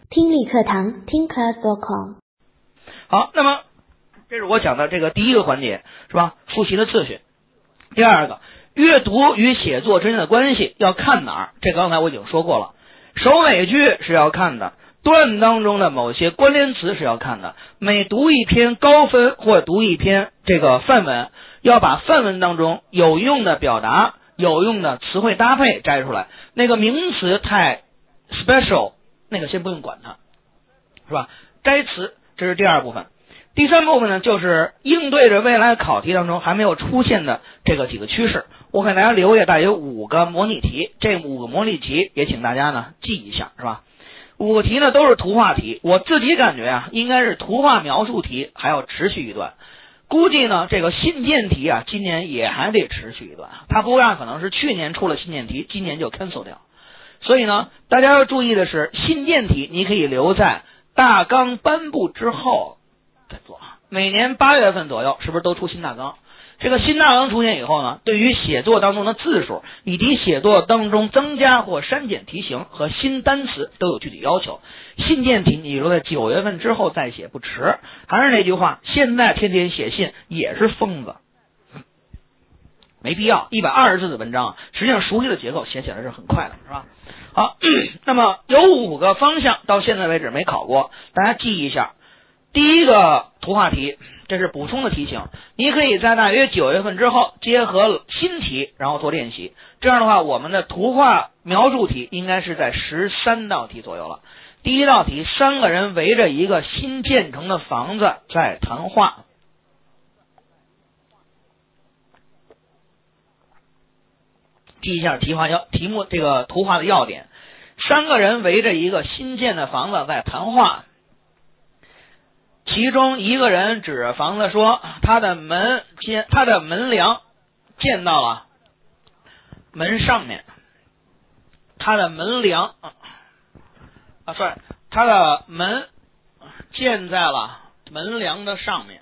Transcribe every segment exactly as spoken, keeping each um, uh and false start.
听力课堂听 class dot com。 好，那么这是我讲的这个第一个环节，是吧？复习的次序。第二个，阅读与写作之间的关系要看哪儿？这刚才我已经说过了。首尾句是要看的，段当中的某些关联词是要看的。每读一篇高分或读一篇这个范文，要把范文当中有用的表达、有用的词汇搭配摘出来。那个名词太 special， 那个先不用管它，是吧？摘词，这是第二部分。第三部分呢，就是应对着未来考题当中还没有出现的这个几个趋势。我给大家留下大约五个模拟题，这五个模拟题也请大家呢记一下，是吧？五个题呢都是图画题，我自己感觉啊，应该是图画描述题还要持续一段。估计呢，这个信件题啊，今年也还得持续一段。它不大可能是去年出了信件题，今年就 cancel 掉。所以呢，大家要注意的是，信件题你可以留在大纲颁布之后再做。每年八月份左右，是不是都出新大纲？这个新大纲出现以后呢，对于写作当中的字数以及写作当中增加或删减题型和新单词都有具体要求。信件题你留在九月份之后再写不迟。还是那句话，现在天天写信也是疯子，没必要。一百二十字的文章，实际上熟悉的结构写起来是很快的，是吧？好，那么有五个方向到现在为止没考过，大家记一下。第一个图画题，这是补充的题型，你可以在大约九月份之后结合新题然后做练习。这样的话，我们的图画描述题应该是在十三道题左右了。第一道题，三个人围着一个新建成的房子在谈话。记一下题画要题目这个图画的要点。三个人围着一个新建的房子在谈话。其中一个人指着房子说，他的门见他的门梁见到了门上面，他的门梁啊，sorry，他的门建在了门梁的上面。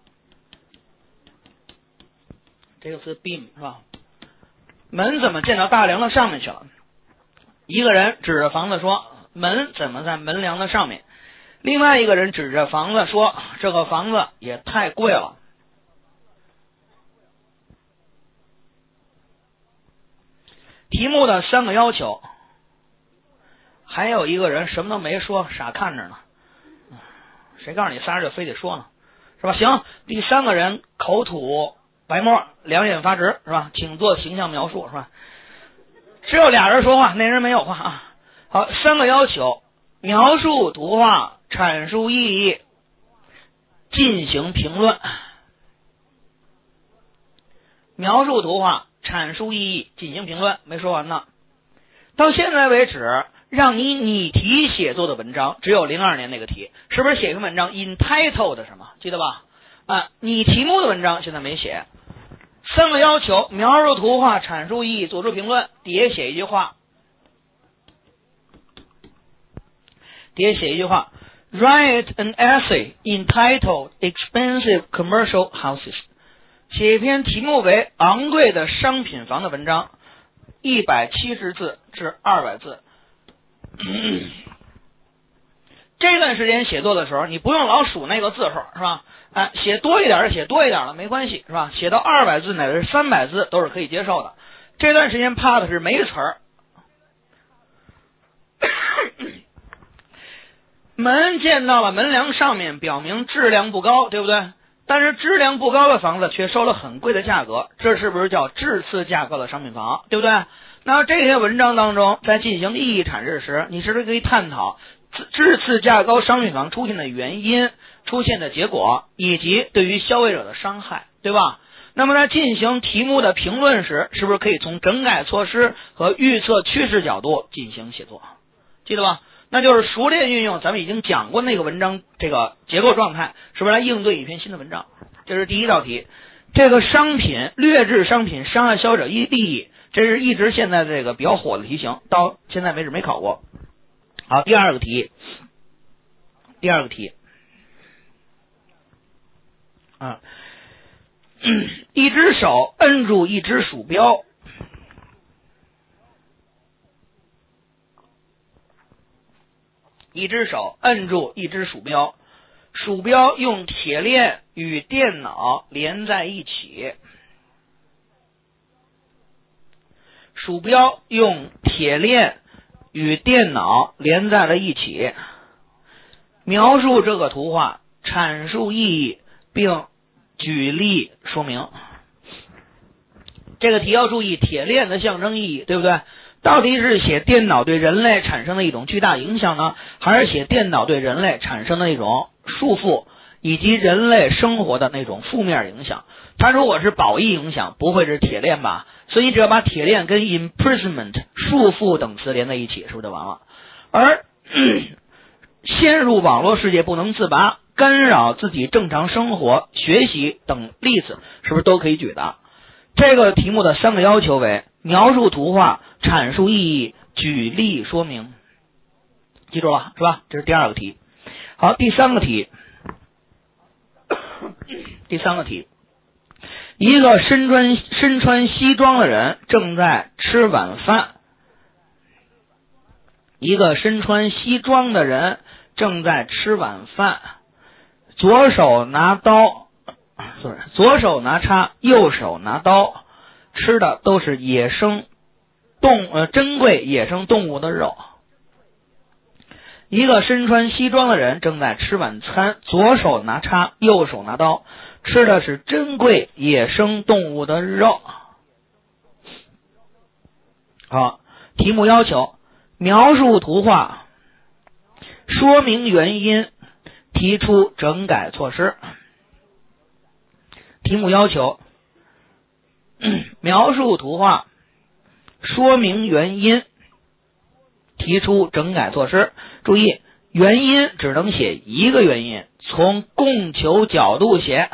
这个词 beam 是吧？门怎么建到大梁的上面去了？一个人指着房子说，门怎么在门梁的上面？另外一个人指着房子说，这个房子也太贵了。题目的三个要求，还有一个人什么都没说，傻看着呢。谁告诉你仨人就非得说呢？是吧？行，第三个人口吐白沫，两眼发直，是吧？请做形象描述，是吧？只有俩人说话，那人没有话啊。好，三个要求：描述图画，阐述意义，进行评论。描述图画，阐述意义，进行评论，没说完呢。到现在为止，让你拟题写作的文章只有零二年那个题，是不是写一篇文章 entitled 什么，记得吧？啊，拟题目的文章现在没写。三个要求：描述图画，阐述意义，做出评论。底下写一句话，底下写一句话 Write an essay entitled Expensive Commercial Houses， 写一篇题目为昂贵的商品房的文章，一百七十字至二百字。这段时间写作的时候，你不用老数那个字数，是吧？啊，写多一点是写多一点了，没关系，是吧？写到二百字乃至三百字都是可以接受的。这段时间怕的是没词儿。门建到了门梁上面，表明质量不高，对不对？但是质量不高的房子却收了很贵的价格，这是不是叫质次价高的商品房，对不对？那这些文章当中，在进行意义阐释时，你是不是可以探讨质次价高商品房出现的原因、出现的结果，以及对于消费者的伤害，对吧？那么在进行题目的评论时，是不是可以从整改措施和预测趋势角度进行写作？记得吧？那就是熟练运用咱们已经讲过那个文章这个结构状态，是不是来应对一篇新的文章？这是第一道题。这个商品劣质商品伤害消费者利益，这是一直现在这个比较火的题型，到现在为止没考过。好，第二个题，第二个题啊，一只手摁住一只鼠标， 一只手摁住一只鼠标，鼠标用铁链与电脑连在一起。鼠标用铁链与电脑连在了一起。描述这个图画，阐述意义，并举例说明。这个题要注意铁链的象征意义，对不对？到底是写电脑对人类产生的一种巨大影响呢，还是写电脑对人类产生的一种束缚以及人类生活的那种负面影响？它如果是褒义影响，不会是铁链吧？所以你只要把铁链跟 imprisonment 束缚等词连在一起，是不是就完了？而、嗯、陷入网络世界不能自拔，干扰自己正常生活、学习等例子，是不是都可以举的？这个题目的三个要求为描述图画、阐述意义、举例说明。记住了是吧？这是第二个题。好，第三个题，第三个题，一个身穿身穿西装的人正在吃晚饭。一个身穿西装的人正在吃晚饭，左手拿刀，左手拿叉，右手拿刀，吃的都是野生动呃珍贵野生动物的肉。一个身穿西装的人正在吃晚餐，左手拿叉，右手拿刀，吃的是珍贵野生动物的肉。好，题目要求描述图画，说明原因，提出整改措施。题目要求描述图画，说明原因，提出整改措施。注意，原因只能写一个原因，从供求角度写。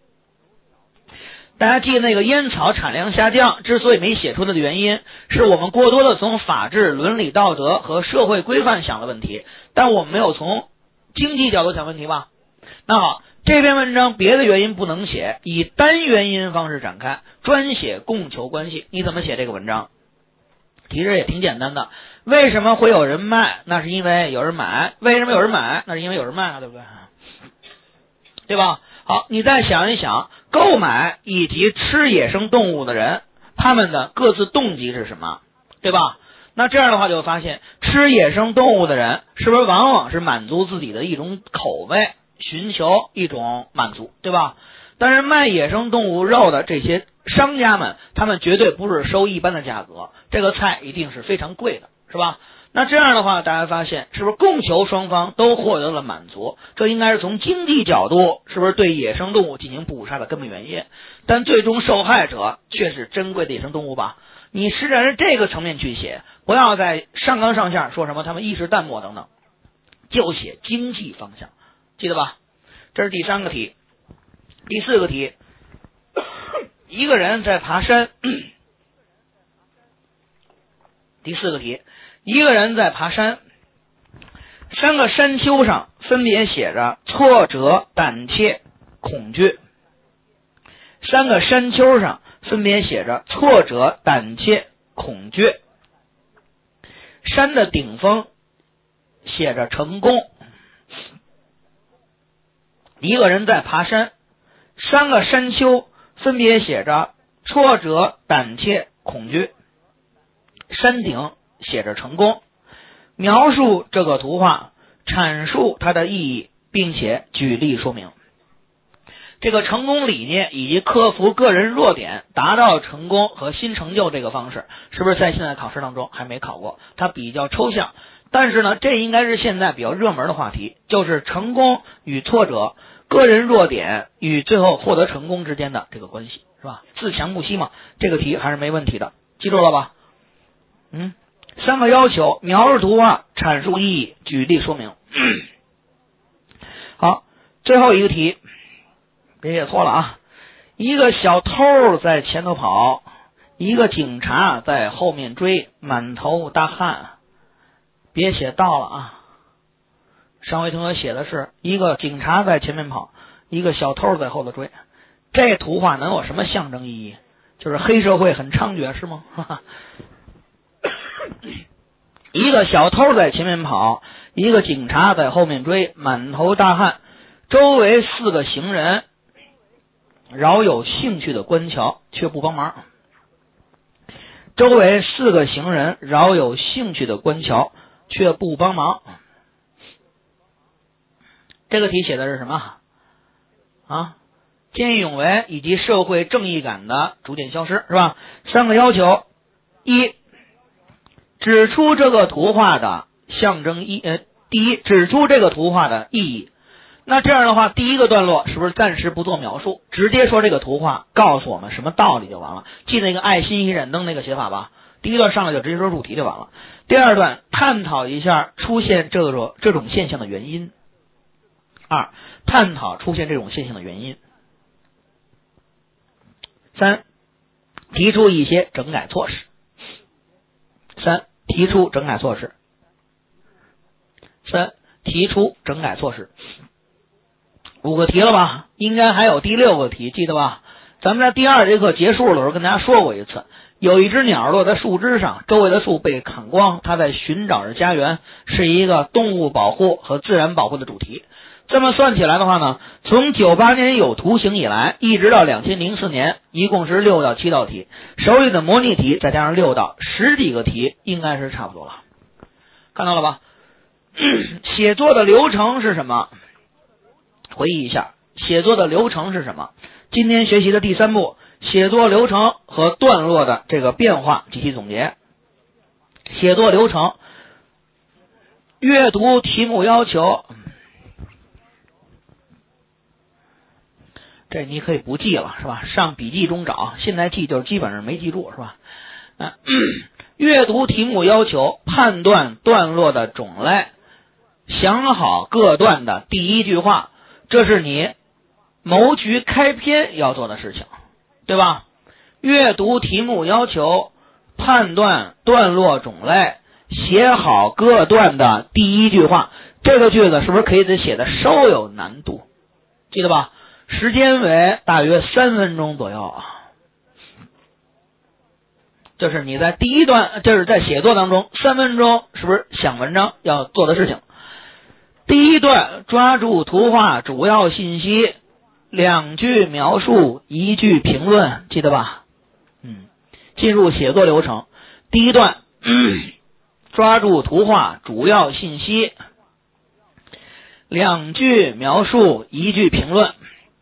大家记得那个烟草产量下降之所以没写出来的原因，是我们过多的从法治、伦理道德和社会规范想的问题，但我们没有从经济角度想问题吧？那好，这篇文章别的原因不能写，以单原因方式展开，专写供求关系。你怎么写这个文章？其实也挺简单的。为什么会有人卖？那是因为有人买。为什么有人买？那是因为有人卖啊，对不对？对吧？好，你再想一想，购买以及吃野生动物的人，他们的各自动机是什么？对吧？那这样的话就会发现，吃野生动物的人是不是往往是满足自己的一种口味，寻求一种满足，对吧？但是卖野生动物肉的这些商家们，他们绝对不是收一般的价格，这个菜一定是非常贵的，是吧？那这样的话，大家发现是不是供求双方都获得了满足？这应该是从经济角度是不是对野生动物进行捕杀的根本原因？但最终受害者却是珍贵的野生动物吧？你是按这个层面去写，不要在上纲上线说什么他们一时淡漠等等，就写经济方向，记得吧？这是第三个题。第四个题，一个人在爬山。第四个题，一个人在爬山，三个山丘上分别写着挫折、胆怯、恐惧。三个山丘上分别写着挫折、胆怯、恐惧。山的顶峰写着成功。一个人在爬山，三个山丘分别写着挫折、胆怯、恐惧。山顶写着成功。描述这个图画，阐述它的意义，并且举例说明。这个成功理念以及克服个人弱点达到成功和新成就这个方式，是不是在现在考试当中还没考过？它比较抽象，但是呢，这应该是现在比较热门的话题，就是成功与挫折、个人弱点与最后获得成功之间的这个关系，是吧？自强不息嘛，这个题还是没问题的，记住了吧？嗯，三个要求：描述图画、阐述意义、举例说明。好，最后一个题，别写错了啊！一个小偷在前头跑，一个警察在后面追，满头大汗。别写到了啊！上回同学写的是一个警察在前面跑，一个小偷在后头追。这图画能有什么象征意义？就是黑社会很猖獗是吗？哈哈。一个小偷在前面跑， 一个警察在后面追，满头大汗，周围四个行人饶有兴趣的观瞧，却不帮忙。周围四个行人饶有兴趣的观瞧，却不帮忙。这个题写的是什么啊？见义勇为以及社会正义感的逐渐消失，是吧？三个要求：一，指出这个图画的象征意呃，第一，指出这个图画的意义。那这样的话，第一个段落是不是暂时不做描述，直接说这个图画告诉我们什么道理就完了？记那个爱心一盏灯那个写法吧。第一段上来就直接说主题就完了。第二段探讨一下出现这种这种现象的原因。二，探讨出现这种现象的原因。三，提出一些整改措施。三，提出整改措施。三，提出整改措施。五个题了吧？应该还有第六个题，记得吧？咱们在第二节课结束的时候跟大家说过一次，有一只鸟落在树枝上，周围的树被砍光，它在寻找着家园，是一个动物保护和自然保护的主题。这么算起来的话呢，从九八年有图形以来，一直到两千零四年，一共是六到七道题，手里的模拟题再加上六道，十几个题应该是差不多了。看到了吧？写作的流程是什么？回忆一下，写作的流程是什么？今天学习的第三步，写作流程和段落的这个变化及其总结。写作流程，阅读题目要求，这你可以不记了，是吧？上笔记中找，现在记就是基本上没记住，是吧？嗯，阅读题目要求，判断段落的种类，想好各段的第一句话，这是你谋局开篇要做的事情，对吧？阅读题目要求，判断段落种类，写好各段的第一句话。这个句子是不是可以得写的稍有难度？记得吧？时间为大约三分钟左右。这是你在第一段，这是在写作当中三分钟是不是想文章要做的事情？第一段抓住图画主要信息，两句描述，一句评论，记得吧？嗯，进入写作流程。第一段、嗯、抓住图画主要信息，两句描述，一句评论。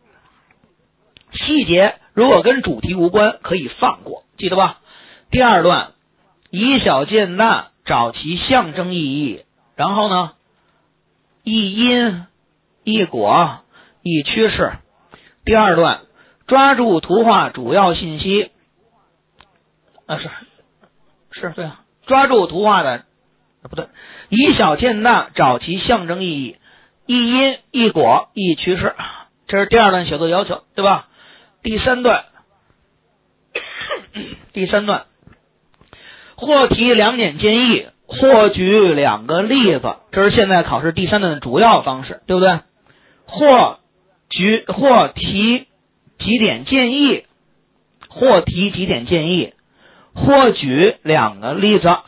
细节如果跟主题无关可以放过，记得吧？第二段以小见大，找其象征意义，然后呢，一因一果一趋势。第二段抓住图画主要信息，啊是是对啊，抓住图画的不对，以小见大，找其象征意义，一因一果一趋势，这是第二段写作要求，对吧？第三段第三段或提两点建议，或举两个例子，这是现在考试第三段的主要方式，对不对？或举或提几点建议，或提几点建议，或举两个例子。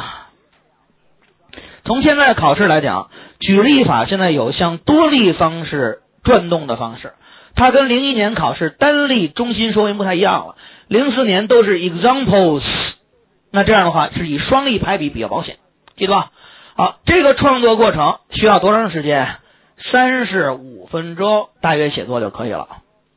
从现在考试来讲，举例法现在有向多例方式转动的方式，它跟零一年考试单例中心说明不太一样了。零四年都是 examples， 那这样的话是以双例排比比较保险，记得吧？好，这个创作过程需要多长时间？三十五分钟，大约写作就可以了。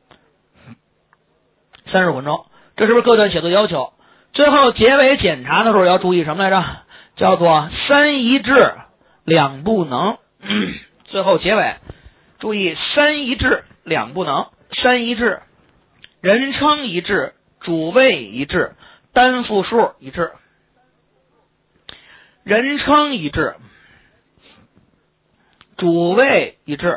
三十五分钟，这是不是各段写作要求？最后结尾检查的时候要注意什么来着？叫做三一致两不能。嗯、最后结尾注意三一致两不能。三一致，人称一致，主谓一致，单复数一致。人称一致，主谓一致，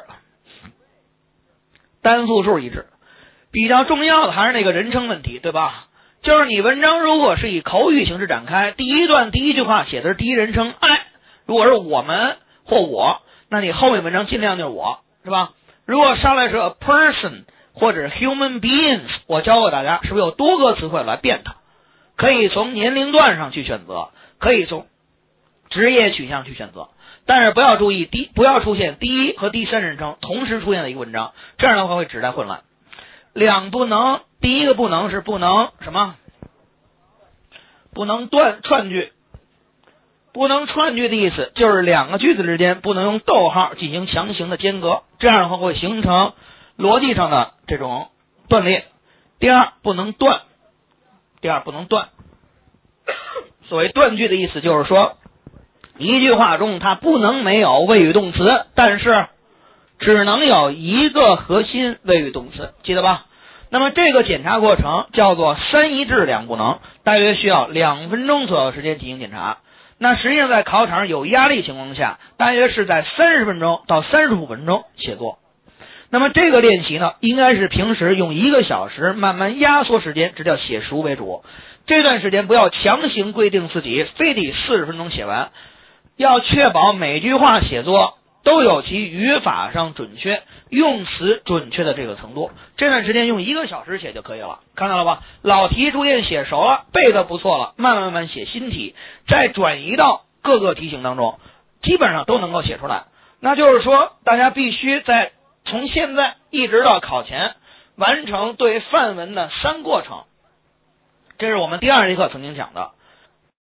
单复数一致。比较重要的还是那个人称问题，对吧？就是你文章如果是以口语形式展开，第一段第一句话写的是第一人称I，如果是我们或我，那你后面文章尽量就是我，是吧？如果上来是 a person 或者 human beings， 我教过大家是不是有多个词汇来变它？可以从年龄段上去选择，可以从职业取向去选择。 但是不要注意第不要出现第一和第三人称同时出现的一个文章，这样的话会指代混乱。两不能，第一个不能是不能什么？不能断串句。不能串句的意思就是两个句子之间不能用逗号进行强行的间隔，这样的话会形成逻辑上的这种断裂。第二，不能断。第二，不能断。所谓断句的意思就是说，一句话中它不能没有谓语动词，但是只能有一个核心谓语动词，记得吧？那么这个检查过程叫做三一制两不能，大约需要两分钟左右时间进行检查。那实际上在考场有压力情况下，大约是在三十分钟到三十五分钟写作。那么这个练习呢，应该是平时用一个小时慢慢压缩时间，这叫写熟为主。这段时间不要强行规定自己非得四十分钟写完，要确保每句话写作都有其语法上准确、用词准确的这个程度。这段时间用一个小时写就可以了，看到了吧？老题逐渐写熟了，背的不错了，慢慢慢慢写新题，再转移到各个题型当中，基本上都能够写出来。那就是说，大家必须在从现在一直到考前完成对范文的三过程。这是我们第二节课曾经讲的。